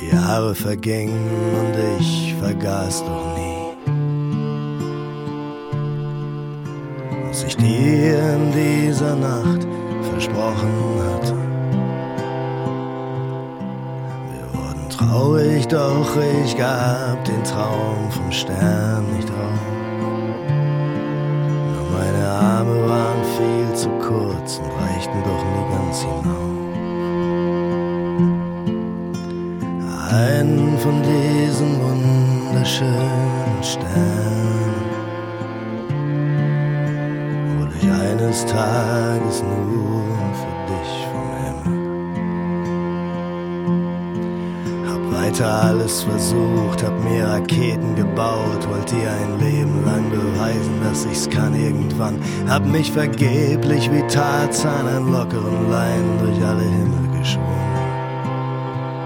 Die Jahre vergingen und ich vergaß doch nie, was ich dir in dieser Nacht versprochen hatte. Wir wurden traurig, doch ich gab den Traum vom Stern nicht auf. Nur meine Arme waren viel zu kurz und reichten doch nie ganz hinauf. Einen von diesen wunderschönen Sternen hol ich eines Tages nur für dich vom Himmel. Hab weiter alles versucht, hab mir Raketen gebaut, wollt dir ein Leben lang beweisen, dass ich's kann irgendwann. Hab mich vergeblich wie Tarzan an lockeren Leinen durch alle Himmel